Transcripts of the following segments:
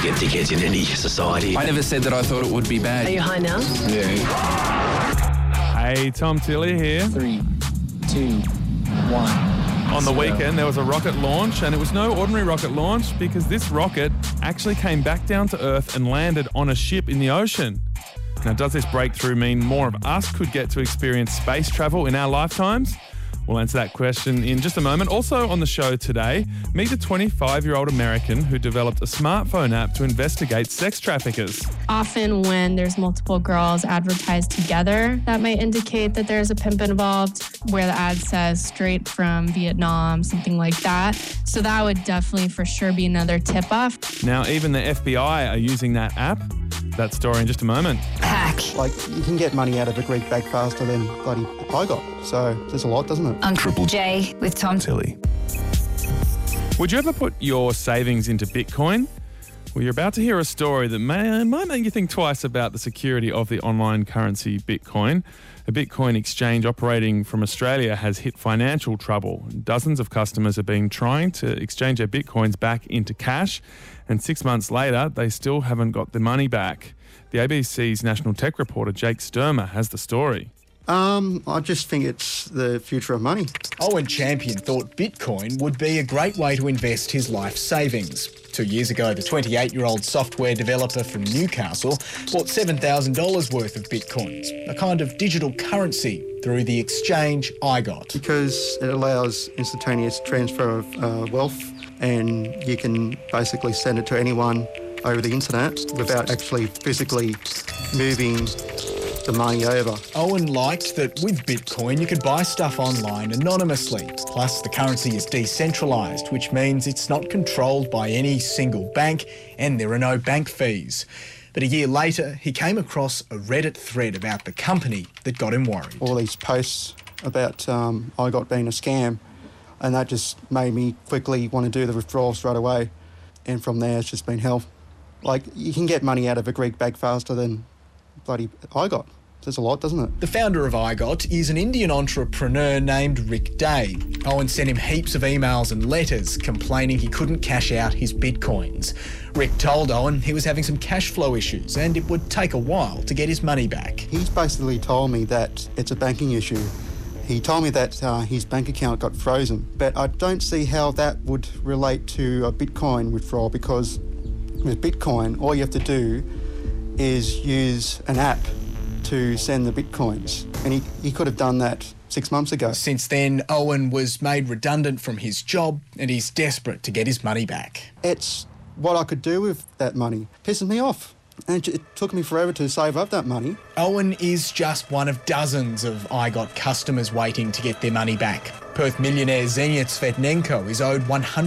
get dickheads in any society. I never said that I thought it would be bad. Are you high now? Yeah. Hey, Tom Tilley here. 3, 2, 1. On the weekend, there was a rocket launch, and it was no ordinary rocket launch because this rocket actually came back down to Earth and landed on a ship in the ocean. Now, does this breakthrough mean more of us could get to experience space travel in our lifetimes? We'll answer that question in just a moment. Also on the show today, meet a 25-year-old American who developed a smartphone app to investigate sex traffickers. Often when there's multiple girls advertised together, that might indicate that there's a pimp involved, where the ad says straight from Vietnam, something like that. So that would definitely for sure be another tip-off. Now, even the FBI are using that app. That story in just a moment. Hack. Like, you can get money out of a Greek bag faster than bloody I got. So there's a lot, doesn't it? On Triple J with Tom Tilley. Would you ever put your savings into Bitcoin? Well, you're about to hear a story that might make you think twice about the security of the online currency Bitcoin. A Bitcoin exchange operating from Australia has hit financial trouble. Dozens of customers have been trying to exchange their Bitcoins back into cash, and 6 months later, they still haven't got the money back. The ABC's national tech reporter, Jake Sturmer, has the story. I just think it's the future of money. Owen Champion thought Bitcoin would be a great way to invest his life savings. 2 years ago, the 28-year-old software developer from Newcastle bought $7,000 worth of Bitcoins, a kind of digital currency, through the exchange IGOT. Because it allows instantaneous transfer of wealth, and you can basically send it to anyone over the internet without actually physically moving the money over. Owen liked that with Bitcoin you could buy stuff online anonymously. Plus the currency is decentralised, which means it's not controlled by any single bank and there are no bank fees. But a year later he came across a Reddit thread about the company that got him worried. All these posts about IGOT being a scam, and that just made me quickly want to do the withdrawal straight away. And from there it's just been hell. Like, you can get money out of a Greek bag faster than bloody IGOT. There's a lot, doesn't it? The founder of IGOT is an Indian entrepreneur named Rick Day. Owen sent him heaps of emails and letters complaining he couldn't cash out his Bitcoins. Rick told Owen he was having some cash flow issues and it would take a while to get his money back. He's basically told me that it's a banking issue. He told me that his bank account got frozen, but I don't see how that would relate to a Bitcoin withdrawal, because with Bitcoin, all you have to do is use an app to send the Bitcoins. And he could have done that 6 months ago. Since then, Owen was made redundant from his job and he's desperate to get his money back. It's what I could do with that money. It pisses me off. And it took me forever to save up that money. Owen is just one of dozens of IGOT customers waiting to get their money back. Perth millionaire Zenit Svetnenko is owed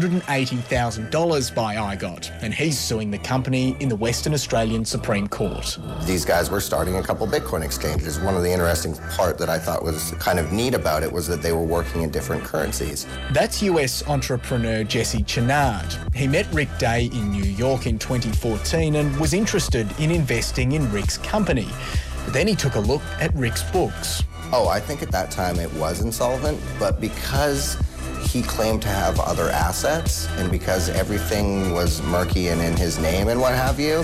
$180,000 by IGOT, and he's suing the company in the Western Australian Supreme Court. These guys were starting a couple Bitcoin exchanges. One of the interesting part that I thought was kind of neat about it was that they were working in different currencies. That's US entrepreneur Jesse Chenard. He met Rick Day in New York in 2014 and was interested in investing in Rick's company. But then he took a look at Rick's books. Oh, I think at that time it was insolvent, but because he claimed to have other assets and because everything was murky and in his name and what have you,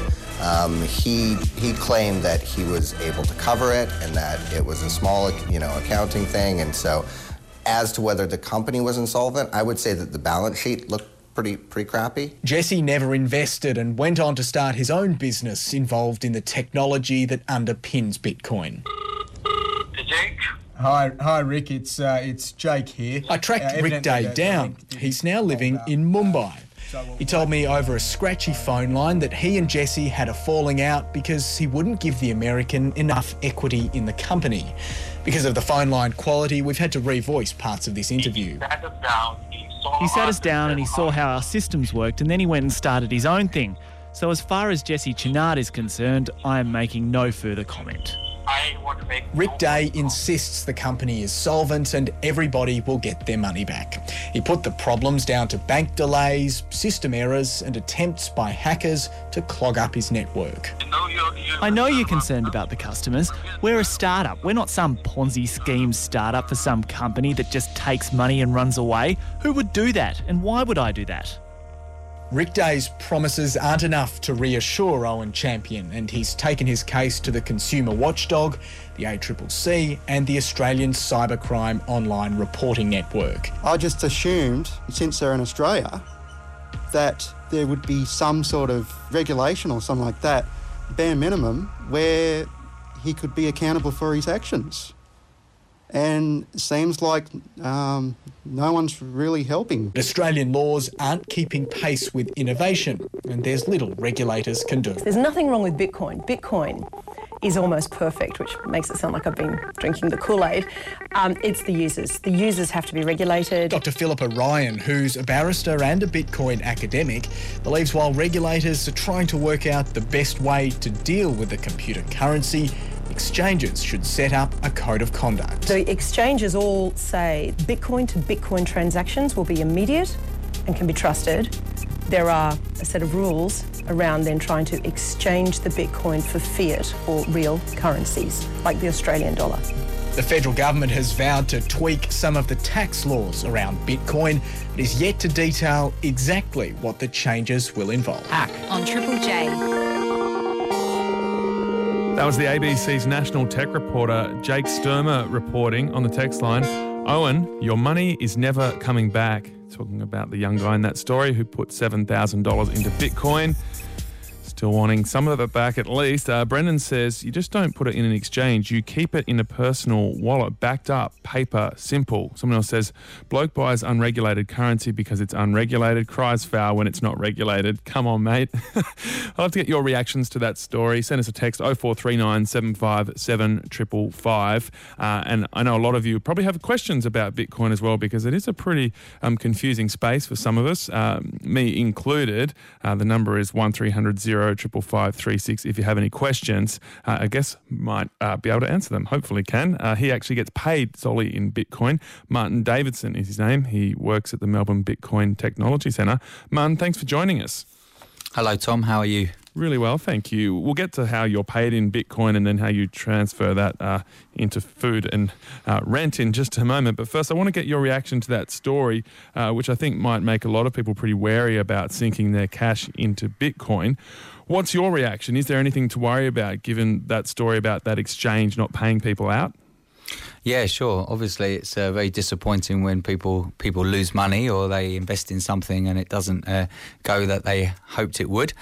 he claimed that he was able to cover it and that it was a small, accounting thing. And so as to whether the company was insolvent, I would say that the balance sheet looked pretty crappy. Jesse never invested and went on to start his own business involved in the technology that underpins Bitcoin. Jake? Hi, Rick. It's Jake here. I tracked Rick Day down. He's now living in Mumbai. He told me over a scratchy phone line that he and Jesse had a falling out because he wouldn't give the American enough equity in the company. Because of the phone line quality, we've had to revoice parts of this interview. He sat us down and he saw how our systems worked, and then he went and started his own thing. So as far as Jesse Chenard is concerned, I am making no further comment. Rick Day insists the company is solvent and everybody will get their money back. He put the problems down to bank delays, system errors and attempts by hackers to clog up his network. I know you're concerned about the customers. We're a startup. We're not some Ponzi scheme startup for some company that just takes money and runs away. Who would do that? And why would I do that? Rick Day's promises aren't enough to reassure Owen Champion, and he's taken his case to the consumer watchdog, the ACCC, and the Australian Cybercrime Online Reporting Network. I just assumed, since they're in Australia, that there would be some sort of regulation or something like that, bare minimum, where he could be accountable for his actions. And it seems like no one's really helping. Australian laws aren't keeping pace with innovation, and there's little regulators can do. There's nothing wrong with Bitcoin. Bitcoin is almost perfect, which makes it sound like I've been drinking the Kool-Aid. It's the users. The users have to be regulated. Dr. Philippa Ryan, who's a barrister and a Bitcoin academic, believes while regulators are trying to work out the best way to deal with the computer currency, exchanges should set up a code of conduct. The exchanges all say Bitcoin to Bitcoin transactions will be immediate and can be trusted. There are a set of rules around then trying to exchange the Bitcoin for fiat or real currencies, like the Australian dollar. The federal government has vowed to tweak some of the tax laws around Bitcoin, but is yet to detail exactly what the changes will involve. On Triple J. That was the ABC's national tech reporter, Jake Sturmer, reporting on the text line. Owen, your money is never coming back. Talking about the young guy in that story who put $7,000 into Bitcoin. Still wanting some of it back at least. Brendan says, you just don't put it in an exchange. You keep it in a personal wallet, backed up, paper, simple. Someone else says, bloke buys unregulated currency because it's unregulated, cries foul when it's not regulated. Come on, mate. I'd love to get your reactions to that story. Send us a text 0439 757 555. And I know a lot of you probably have questions about Bitcoin as well, because it is a pretty confusing space for some of us, me included. The number is 1300 55536. If you have any questions, I guess might be able to answer them. Hopefully can. He actually gets paid solely in Bitcoin. Martin Davidson is his name. He works at the Melbourne Bitcoin Technology Centre. Martin, thanks for joining us. Hello, Tom. How are you? Really well, thank you. We'll get to how you're paid in Bitcoin and then how you transfer that into food and rent in just a moment. But first, I want to get your reaction to that story, which I think might make a lot of people pretty wary about sinking their cash into Bitcoin. What's your reaction? Is there anything to worry about given that story about that exchange not paying people out? Yeah, sure. Obviously, it's very disappointing when people lose money or they invest in something and it doesn't go that they hoped it would.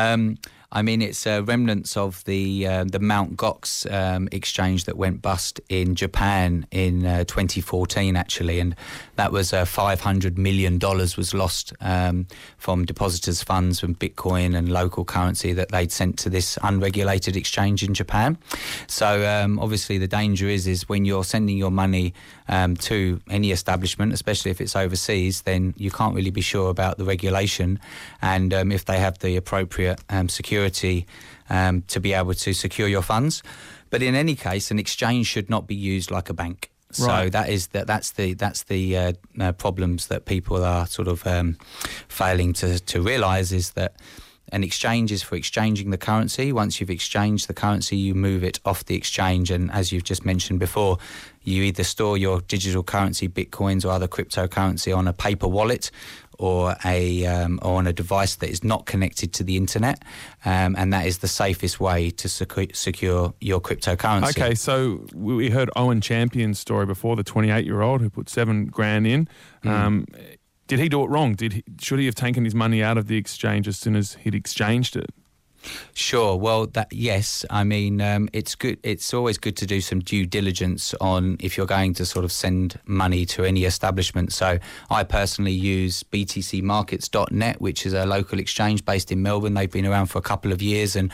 I mean, it's remnants of the Mt. Gox exchange that went bust in Japan in 2014, actually, and that was $500 million was lost from depositors' funds from Bitcoin and local currency that they'd sent to this unregulated exchange in Japan. So obviously the danger is when you're sending your money to any establishment, especially if it's overseas, then you can't really be sure about the regulation and if they have the appropriate security to be able to secure your funds. But in any case, an exchange should not be used like a bank. Right. So that's the problems that people are sort of failing to realise, is that an exchange is for exchanging the currency. Once you've exchanged the currency, you move it off the exchange. And as you've just mentioned before, you either store your digital currency, bitcoins or other cryptocurrency on a paper wallet or on a device that is not connected to the internet, and that is the safest way to secure your cryptocurrency. Okay, so we heard Owen Champion's story before, the 28-year-old who put $7,000 in. Did he do it wrong? Should he have taken his money out of the exchange as soon as he'd exchanged it? Sure. Well, yes. I mean, it's good. It's always good to do some due diligence on if you're going to sort of send money to any establishment. So I personally use btcmarkets.net, which is a local exchange based in Melbourne. They've been around for a couple of years, and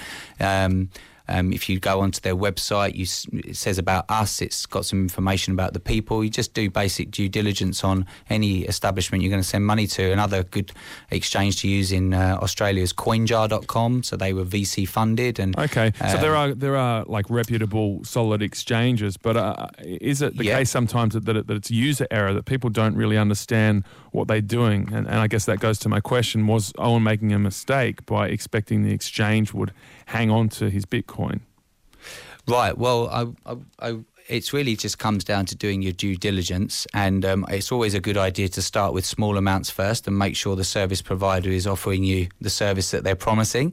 if you go onto their website, it says about us. It's got some information about the people. You just do basic due diligence on any establishment you're going to send money to. Another good exchange to use in Australia is coinjar.com. So they were VC funded. And okay, so there are like reputable, solid exchanges. But is it the case sometimes that it's user error, that people don't really understand what they're doing? And I guess that goes to my question: was Owen making a mistake by expecting the exchange would hang on to his Bitcoin? Right. Well, it's really just comes down to doing your due diligence, and it's always a good idea to start with small amounts first and make sure the service provider is offering you the service that they're promising.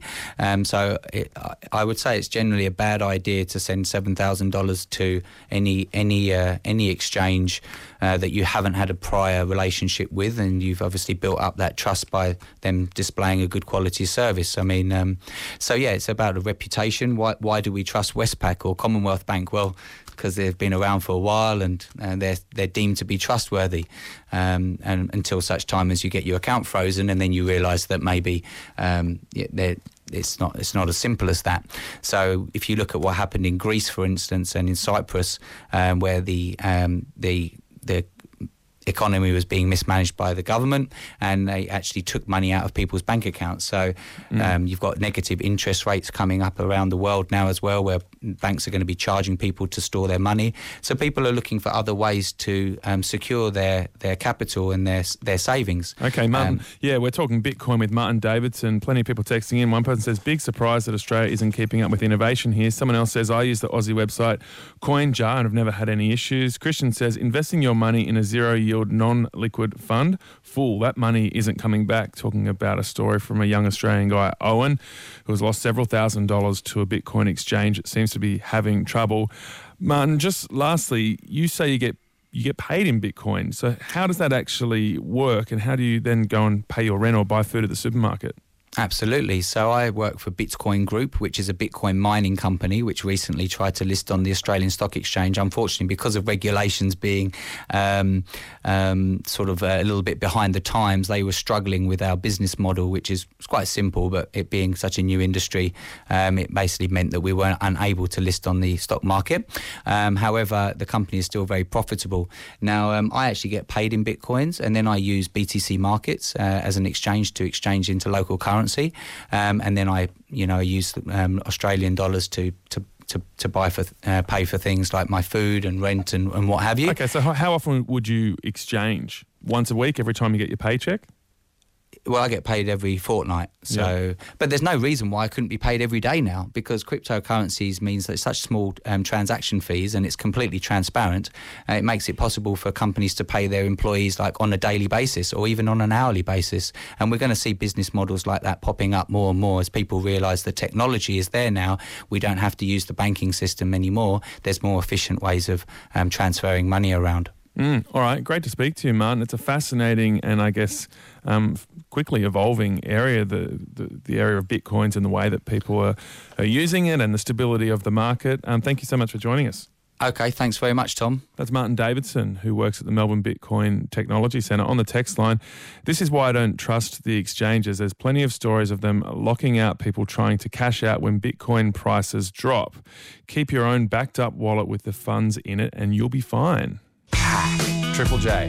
I would say it's generally a bad idea to send $7,000 to any exchange that you haven't had a prior relationship with, and you've obviously built up that trust by them displaying a good quality service. I mean, it's about a reputation. Why do we trust Westpac or Commonwealth Bank? Well, because they've been around for a while and they're deemed to be trustworthy, and until such time as you get your account frozen, and then you realise that maybe it's not as simple as that. So if you look at what happened in Greece, for instance, and in Cyprus, where the economy was being mismanaged by the government, and they actually took money out of people's bank accounts. So you've got negative interest rates coming up around the world now as well, where banks are going to be charging people to store their money. So people are looking for other ways to secure their capital and their savings. Okay, Martin. We're talking Bitcoin with Martin Davidson. Plenty of people texting in. One person says, big surprise that Australia isn't keeping up with innovation here. Someone else says, I use the Aussie website CoinJar and have never had any issues. Christian says, investing your money in a zero-yield non-liquid fund, fool, that money isn't coming back. Talking about a story from a young Australian guy, Owen, who has lost several $1,000s to a Bitcoin exchange. It seems to be having trouble. Martin, just lastly, you say you get paid in Bitcoin. So how does that actually work, and how do you then go and pay your rent or buy food at the supermarket? Absolutely. So I work for Bitcoin Group, which is a Bitcoin mining company, which recently tried to list on the Australian Stock Exchange. Unfortunately, because of regulations being sort of a little bit behind the times, they were struggling with our business model, which is quite simple, but it being such a new industry, it basically meant that we weren't unable to list on the stock market. However, the company is still very profitable. Now, I actually get paid in Bitcoins, and then I use BTC Markets as an exchange to exchange into local currency. And then I use Australian dollars to pay for things like my food and rent and what have you. Okay, so how often would you exchange? Once a week, every time you get your paycheck? Well, I get paid every fortnight. But there's no reason why I couldn't be paid every day now, because cryptocurrencies means that it's such small transaction fees, and it's completely transparent. It makes it possible for companies to pay their employees like on a daily basis or even on an hourly basis. And we're going to see business models like that popping up more and more as people realise the technology is there now. We don't have to use the banking system anymore. There's more efficient ways of transferring money around. All right, great to speak to you, Martin. It's a fascinating and I guess quickly evolving area, the area of Bitcoins and the way that people are using it and the stability of the market. Thank you so much for joining us. Okay, thanks very much, Tom. That's Martin Davidson, who works at the Melbourne Bitcoin Technology Centre. On the text line, this is why I don't trust the exchanges. There's plenty of stories of them locking out people trying to cash out when Bitcoin prices drop. Keep your own backed up wallet with the funds in it and you'll be fine. Triple J.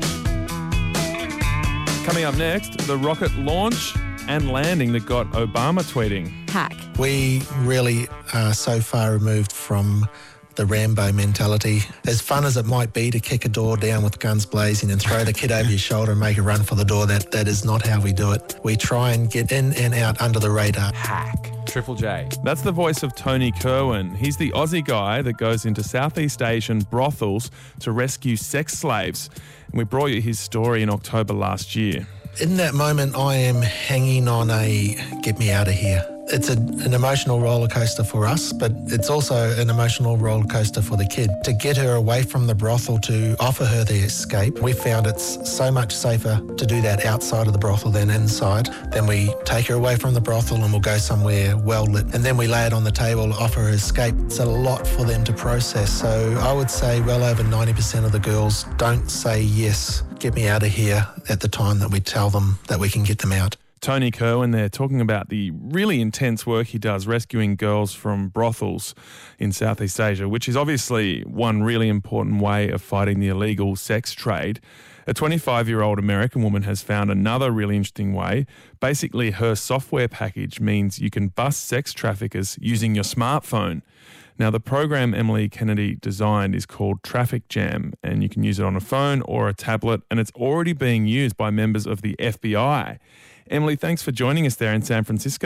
Coming up next, the rocket launch and landing that got Obama tweeting. Hack. We really are so far removed from the Rambo mentality. As fun as it might be to kick a door down with guns blazing and throw the kid over your shoulder and make a run for the door, that is not how we do it. We try and get in and out under the radar. Hack. Triple J. That's the voice of Tony Kerwin. He's the Aussie guy that goes into Southeast Asian brothels to rescue sex slaves. And we brought you his story in October last year. In that moment, I am hanging on a get me out of here. It's an emotional roller coaster for us, but it's also an emotional roller coaster for the kid. To get her away from the brothel, to offer her the escape, we found it's so much safer to do that outside of the brothel than inside. Then we take her away from the brothel and we'll go somewhere well lit. And then we lay it on the table, offer her escape. It's a lot for them to process. So I would say well over 90% of the girls don't say yes, get me out of here at the time that we tell them that we can get them out. Tony Kerwin there talking about the really intense work he does rescuing girls from brothels in Southeast Asia, which is obviously one really important way of fighting the illegal sex trade. A 25-year-old American woman has found another really interesting way. Basically, her software package means you can bust sex traffickers using your smartphone. Now, the program Emily Kennedy designed is called Traffic Jam, and you can use it on a phone or a tablet, and it's already being used by members of the FBI. Emily, thanks for joining us there in San Francisco.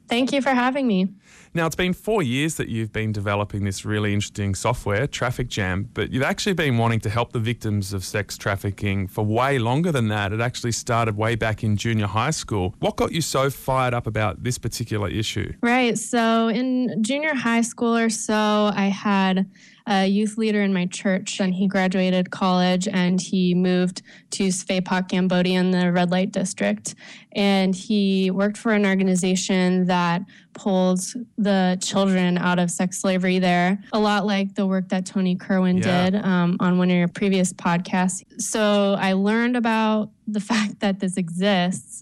Thank you for having me. Now, it's been 4 years that you've been developing this really interesting software, Traffic Jam, but you've actually been wanting to help the victims of sex trafficking for way longer than that. It actually started way back in junior high school. What got you so fired up about this particular issue? Right. So in junior high school or so, I had a youth leader in my church, and he graduated college and he moved to Svay Cambodia in the red light district. And he worked for an organization that pulls the children out of sex slavery there, a lot like the work that Tony Kerwin did on one of your previous podcasts. So I learned about the fact that this exists.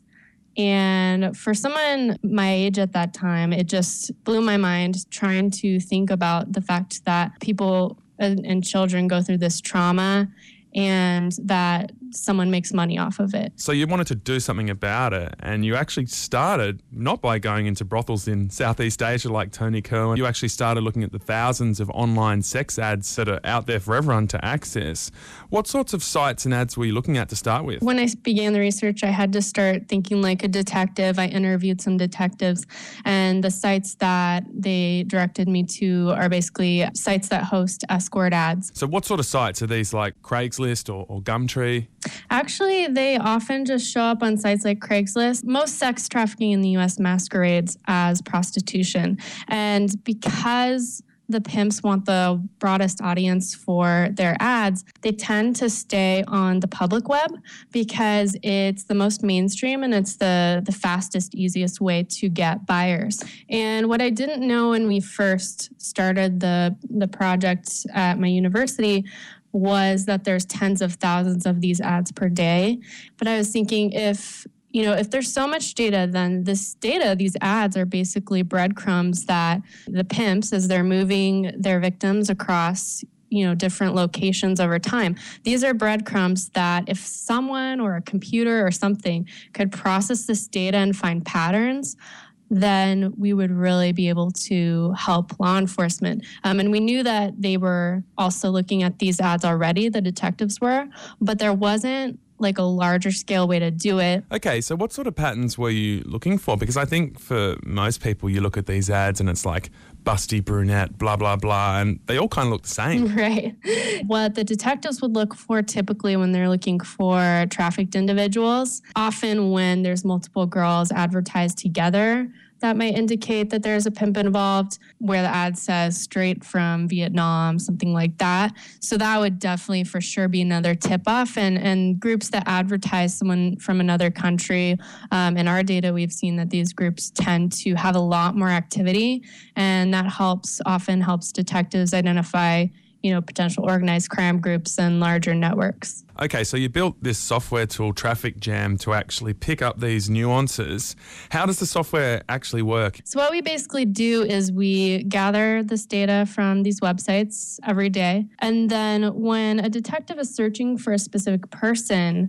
And for someone my age at that time, it just blew my mind trying to think about the fact that people and children go through this trauma and that someone makes money off of it. So you wanted to do something about it, and you actually started not by going into brothels in Southeast Asia like Tony Kerwin. You actually started looking at the thousands of online sex ads that are out there for everyone to access. What sorts of sites and ads were you looking at to start with? When I began the research, I had to start thinking like a detective. I interviewed some detectives, and the sites that they directed me to are basically sites that host escort ads. So what sort of sites? Are these like Craigslist or Gumtree? Actually, they often just show up on sites like Craigslist. Most sex trafficking in the U.S. masquerades as prostitution. And because the pimps want the broadest audience for their ads, they tend to stay on the public web because it's the most mainstream and it's the fastest, easiest way to get buyers. And what I didn't know when we first started the project at my university was that there's tens of thousands of these ads per day. But I was thinking if there's so much data, then these ads are basically breadcrumbs that the pimps, as they're moving their victims across, different locations over time, these are breadcrumbs that if someone or a computer or something could process this data and find patterns, then we would really be able to help law enforcement. And we knew that they were also looking at these ads already, the detectives were, but there wasn't like a larger scale way to do it. Okay, so what sort of patterns were you looking for? Because I think for most people, you look at these ads and it's like busty brunette, blah, blah, blah, and they all kind of look the same. Right. What the detectives would look for typically when they're looking for trafficked individuals, often when there's multiple girls advertised together, that might indicate that there's a pimp involved, where the ad says straight from Vietnam, something like that. So that would definitely for sure be another tip-off. And groups that advertise someone from another country, in our data, we've seen that these groups tend to have a lot more activity, and that often helps detectives identify potential organized crime groups and larger networks. Okay, so you built this software tool, Traffic Jam, to actually pick up these nuances. How does the software actually work? So what we basically do is we gather this data from these websites every day, and then when a detective is searching for a specific person,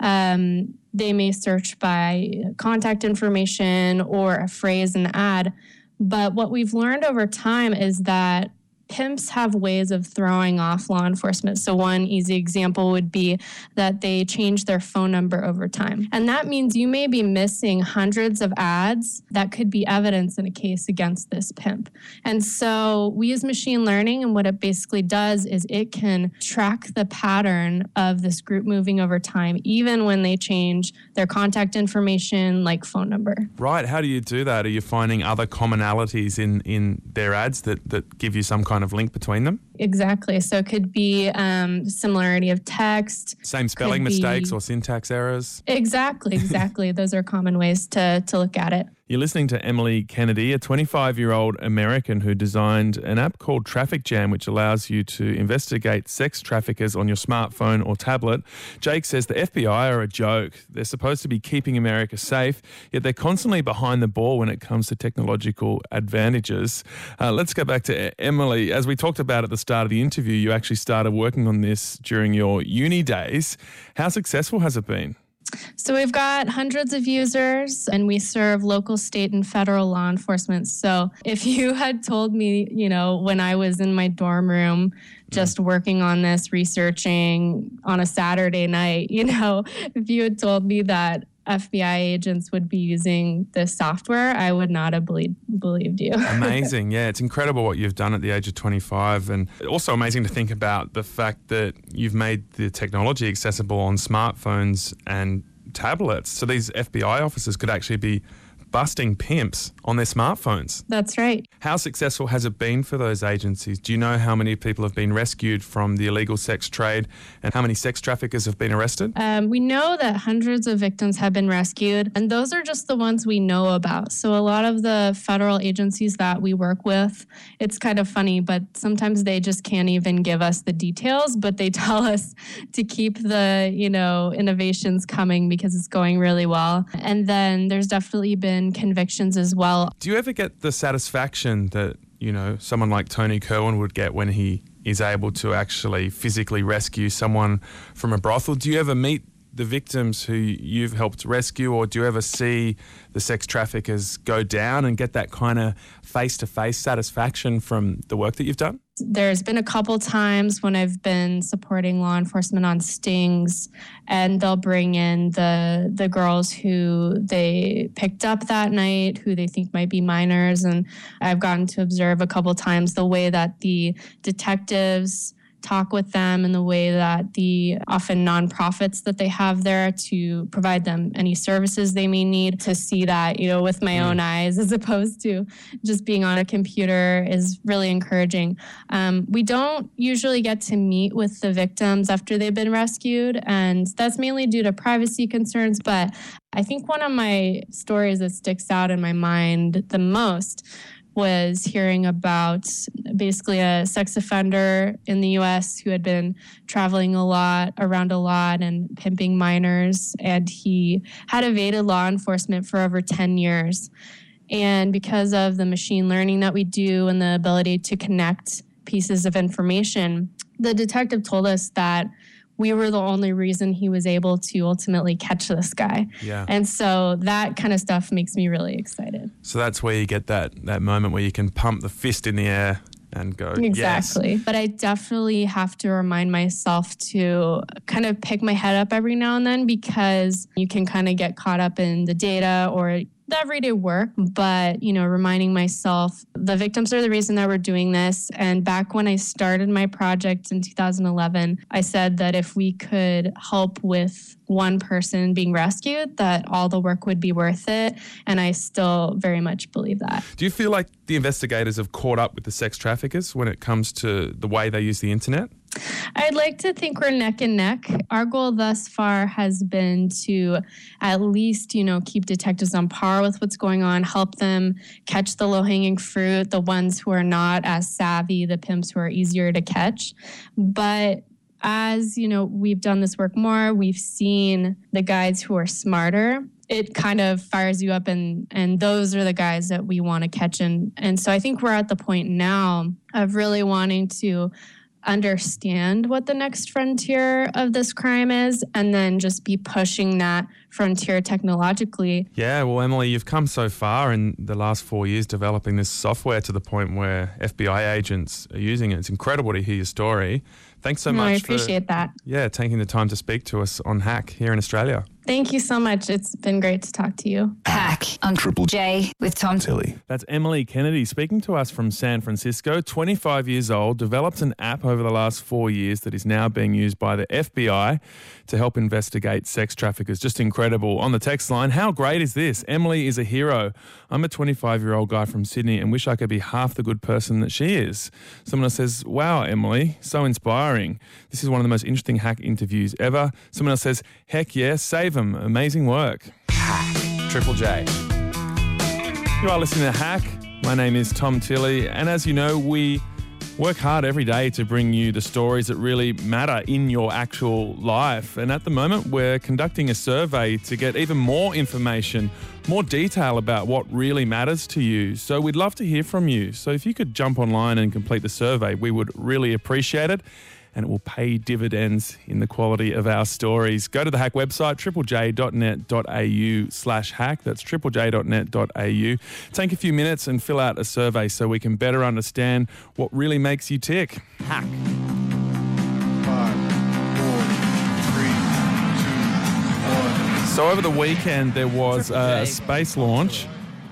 they may search by contact information or a phrase in the ad. But what we've learned over time is that pimps have ways of throwing off law enforcement. So one easy example would be that they change their phone number over time. And that means you may be missing hundreds of ads that could be evidence in a case against this pimp. And so we use machine learning, and what it basically does is it can track the pattern of this group moving over time, even when they change their contact information like phone number. Right. How do you do that? Are you finding other commonalities in their ads that give you some kind of link between them? Exactly. So it could be similarity of text. Same spelling mistakes or syntax errors? Exactly. Those are common ways to look at it. You're listening to Emily Kennedy, a 25-year-old American who designed an app called Traffic Jam, which allows you to investigate sex traffickers on your smartphone or tablet. Jake says the FBI are a joke. They're supposed to be keeping America safe, yet they're constantly behind the ball when it comes to technological advantages. Let's go back to Emily. As we talked about at the start of the interview, you actually started working on this during your uni days. How successful has it been? So we've got hundreds of users, and we serve local, state, and federal law enforcement. So if you had told me, when I was in my dorm room just working on this, researching on a Saturday night, if you had told me that FBI agents would be using this software, I would not have believed you. Amazing. Yeah, it's incredible what you've done at the age of 25, and also amazing to think about the fact that you've made the technology accessible on smartphones and tablets. So these FBI officers could actually be busting pimps on their smartphones. That's right. How successful has it been for those agencies? Do you know how many people have been rescued from the illegal sex trade and how many sex traffickers have been arrested? We know that hundreds of victims have been rescued, and those are just the ones we know about. So a lot of the federal agencies that we work with, it's kind of funny, but sometimes they just can't even give us the details, but they tell us to keep the, innovations coming because it's going really well. And then there's definitely been convictions as well. Do you ever get the satisfaction that, someone like Tony Kerwin would get when he is able to actually physically rescue someone from a brothel? Do you ever meet the victims who you've helped rescue, or do you ever see the sex traffickers go down and get that kind of face-to-face satisfaction from the work that you've done? There's been a couple times when I've been supporting law enforcement on stings, and they'll bring in the girls who they picked up that night, who they think might be minors. And I've gotten to observe a couple times the way that the detectives talk with them and the way that the often nonprofits that they have there to provide them any services they may need, to see that, with my own eyes as opposed to just being on a computer is really encouraging. We don't usually get to meet with the victims after they've been rescued, and that's mainly due to privacy concerns. But I think one of my stories that sticks out in my mind the most was hearing about basically a sex offender in the U.S. who had been traveling around a lot and pimping minors, and he had evaded law enforcement for over 10 years. And because of the machine learning that we do and the ability to connect pieces of information, the detective told us that we were the only reason he was able to ultimately catch this guy. Yeah. And so that kind of stuff makes me really excited. So that's where you get that moment where you can pump the fist in the air and go, exactly. Yes. But I definitely have to remind myself to kind of pick my head up every now and then, because you can kind of get caught up in the data or the everyday work, but, reminding myself the victims are the reason that we're doing this. And back when I started my project in 2011, I said that if we could help with one person being rescued, that all the work would be worth it. And I still very much believe that. Do you feel like the investigators have caught up with the sex traffickers when it comes to the way they use the internet? I'd like to think we're neck and neck. Our goal thus far has been to at least, keep detectives on par with what's going on, help them catch the low-hanging fruit, the ones who are not as savvy, the pimps who are easier to catch. But as, we've done this work more, we've seen the guys who are smarter. It kind of fires you up, and those are the guys that we want to catch. And so I think we're at the point now of really wanting to understand what the next frontier of this crime is, and then just be pushing that frontier technologically. Yeah, well, Emily, you've come so far in the last 4 years developing this software to the point where FBI agents are using it. It's incredible to hear your story. Thanks so much. I appreciate that. Yeah, taking the time to speak to us on Hack here in Australia. Thank you so much. It's been great to talk to you. Hack on Triple J with Tom Tilley. That's Emily Kennedy speaking to us from San Francisco, 25 years old, developed an app over the last 4 years that is now being used by the FBI to help investigate sex traffickers. Just incredible. On the text line, how great is this? Emily is a hero. I'm a 25-year-old guy from Sydney and wish I could be half the good person that she is. Someone else says, wow, Emily, so inspiring. This is one of the most interesting Hack interviews ever. Someone else says, heck yeah, save them. Amazing work. Hack. Triple J. You are listening to Hack. My name is Tom Tilley, and as you know, we work hard every day to bring you the stories that really matter in your actual life. And at the moment, we're conducting a survey to get even more information, more detail about what really matters to you. So we'd love to hear from you. So if you could jump online and complete the survey, we would really appreciate it. And it will pay dividends in the quality of our stories. Go to the Hack website, triplej.net.au/hack. That's triplej.net.au. Take a few minutes and fill out a survey so we can better understand what really makes you tick. Hack. 5, 4, 3, 2, 1. So over the weekend, there was a space launch.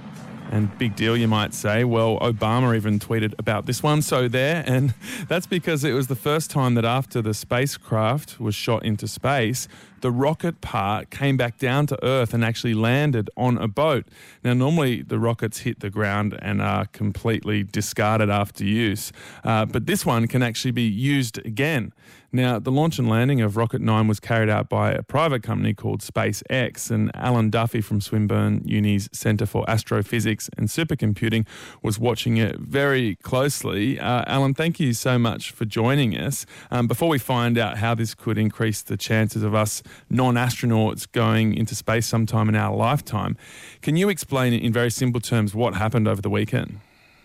And big deal, you might say. Well, Obama even tweeted about this one, so there. And that's because it was the first time that after the spacecraft was shot into space, the rocket part came back down to Earth and actually landed on a boat. Now, normally the rockets hit the ground and are completely discarded after use. But this one can actually be used again. Now, the launch and landing of Rocket 9 was carried out by a private company called SpaceX, and Alan Duffy from Swinburne Uni's Centre for Astrophysics and Supercomputing was watching it very closely. Alan, thank you so much for joining us. Before we find out how this could increase the chances of us non-astronauts going into space sometime in our lifetime, can you explain in very simple terms what happened over the weekend?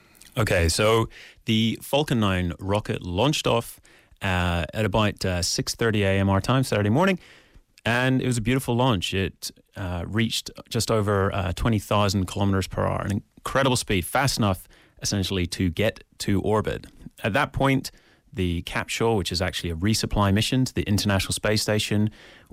Okay, so the Falcon 9 rocket launched off at about 6:30 a.m. our time, Saturday morning, and it was a beautiful launch. It reached just over 20,000 kilometers per hour, an incredible speed, fast enough essentially to get to orbit. At that point, the capsule, which is actually a resupply mission to the International Space Station,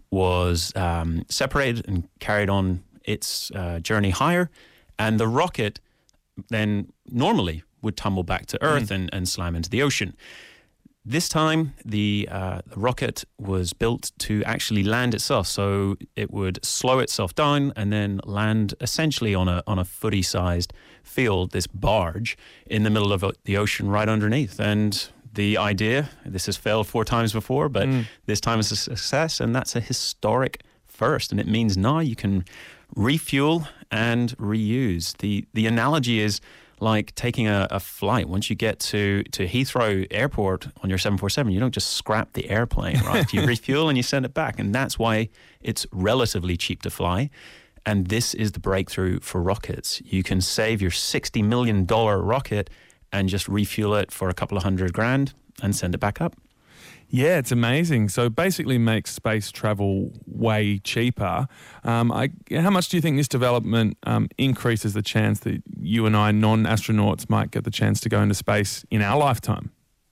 was separated and carried on its journey higher, and the rocket then normally would tumble back to Earth and slam into the ocean. This time, the rocket was built to actually land itself, so it would slow itself down and then land essentially on a footy-sized field, this barge, in the middle of the ocean right underneath. And the idea, this has failed 4 times before, but this time it's a success, and that's a historic first. And it means now you can refuel and reuse. The analogy is like taking a flight. Once you get to Heathrow Airport on your 747, you don't just scrap the airplane, right? You refuel and you send it back. And that's why it's relatively cheap to fly. And this is the breakthrough for rockets. You can save your $60 million rocket and just refuel it for a couple of $100,000 and send it back up. Yeah, it's amazing. So basically makes space travel way cheaper. How much do you think this development increases the chance that you and I, non-astronauts, might get the chance to go into space in our lifetime?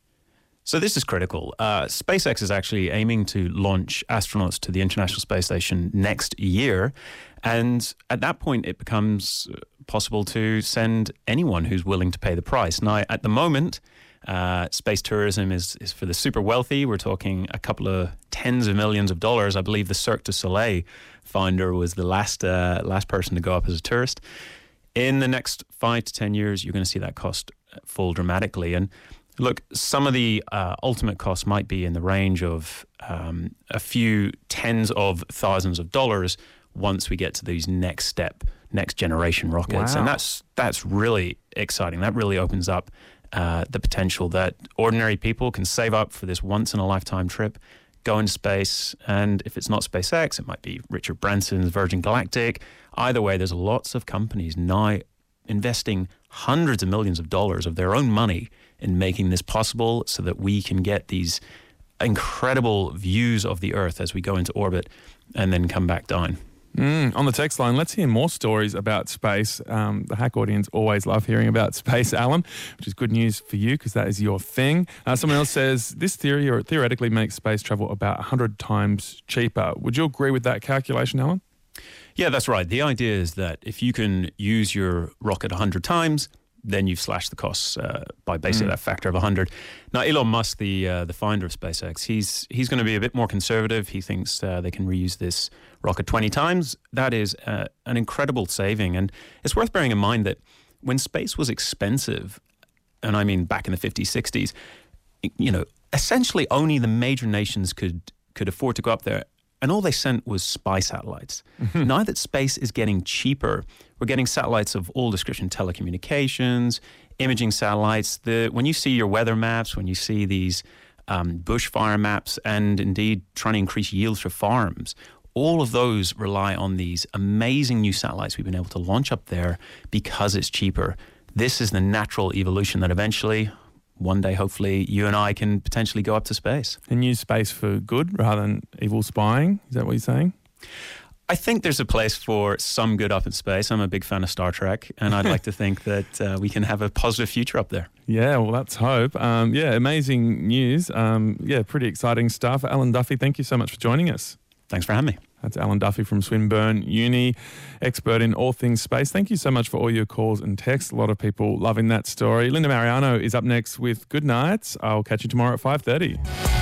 So this is critical. SpaceX is actually aiming to launch astronauts to the International Space Station next year. And at that point, it becomes possible to send anyone who's willing to pay the price. Now, at the moment, space tourism is for the super wealthy. We're talking a couple of tens of millions of dollars. I believe the Cirque du Soleil founder was the last person to go up as a tourist. In the next 5 to 10 years, you're going to see that cost fall dramatically. And look, some of the ultimate costs might be in the range of a few tens of thousands of dollars once we get to these next generation rockets. Wow. And that's really exciting. That really opens up the potential that ordinary people can save up for this once-in-a-lifetime trip, go into space, and if it's not SpaceX, it might be Richard Branson's Virgin Galactic. Either way, there's lots of companies now investing hundreds of millions of dollars of their own money in making this possible so that we can get these incredible views of the Earth as we go into orbit and then come back down. On the text line, let's hear more stories about space. The Hack audience always love hearing about space, Alan, which is good news for you because that is your thing. Someone else says, this theory or theoretically makes space travel about 100 times cheaper. Would you agree with that calculation, Alan? Yeah, that's right. The idea is that if you can use your rocket 100 times, then you've slashed the costs by basically that factor of 100. Now, Elon Musk, the founder of SpaceX, he's going to be a bit more conservative. He thinks they can reuse this rocket 20 times. That is an incredible saving. And it's worth bearing in mind that when space was expensive, and I mean back in the 50s, 60s, essentially only the major nations could afford to go up there. And all they sent was spy satellites. Now that space is getting cheaper, we're getting satellites of all description, telecommunications, imaging satellites. When you see your weather maps, when you see these bushfire maps, and indeed trying to increase yields for farms, all of those rely on these amazing new satellites we've been able to launch up there because it's cheaper. This is the natural evolution that eventually, one day, hopefully, you and I can potentially go up to space. And use space for good rather than evil spying? Is that what you're saying? I think there's a place for some good up in space. I'm a big fan of Star Trek, and I'd like to think that we can have a positive future up there. Yeah, well, let's hope. Amazing news. Pretty exciting stuff. Alan Duffy, thank you so much for joining us. Thanks for having me. That's Alan Duffy from Swinburne Uni, expert in all things space. Thank you so much for all your calls and texts. A lot of people loving that story. Linda Mariano is up next with Good Nights. I'll catch you tomorrow at 5:30.